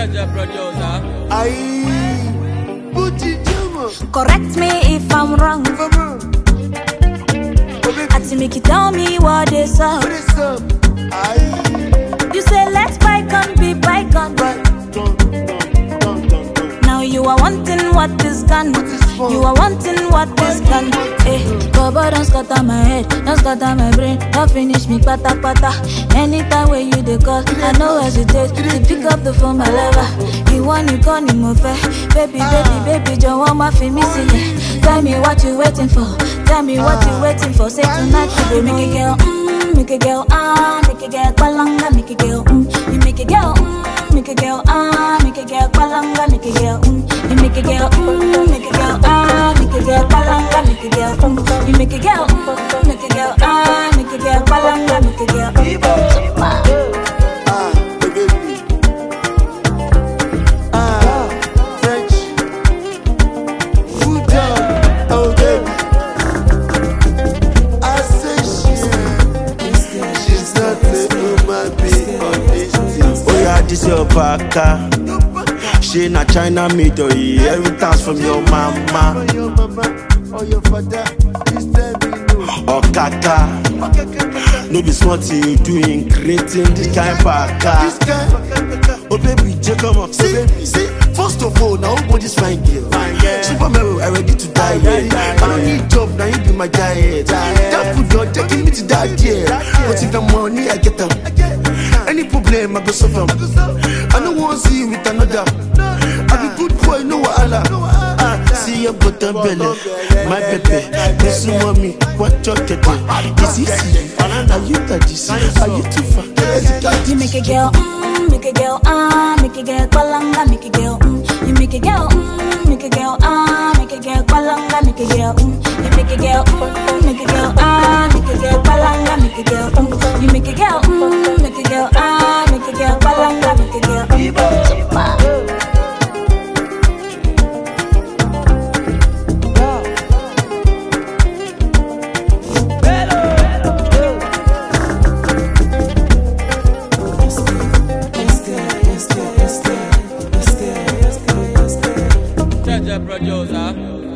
Jaja producer. Correct me if I'm wrong. I to make you tell me what is up. You say let's bygone be bygone. Now you are wanting what is gone. You are wanting what is gone. Baba don't scatter my head, don't scatter my brain, don't finish me pata pata. Anytime when you dey call, I know hesitate to pick up the phone, my lover. You want you call me more fair. Baby, don't want my missing it. Tell me what you waiting for. Tell me what you waiting for. Say tonight you go make a girl, make a girl, make a girl, palanga, make a girl, you make a girl, make a girl, make a girl, palanga, make a girl, you make a girl, make a girl, make a girl, palanga, make a girl, you make a girl, make a girl, make a girl, palanga, make a girl. This your baka. She na China made or inheritance from your mama or your father. or kaka. No be smart you doing creating this kind of baka. Oh baby, come up. See, first of all, now nobody's fine girl. Superman, I ready to die. I don't need job, now you be my diet. That food you're taking me to that year. But if the money I get them, any problem I go solve them. I don't want to see you with another. I be good boy, no wahala. See your butter belly, my baby. This mommy, what your tete? Is easy. Are you that this? Are you too far? You make a girl, make a girl, make a girl, palanga, make a girl, you make a girl, make a girl, make a girl, palanga, make a girl, you make a girl, make a girl, make a girl, palanga, make a girl, you make a girl, make a girl, make a girl, palanga, make a girl. Jaja producer.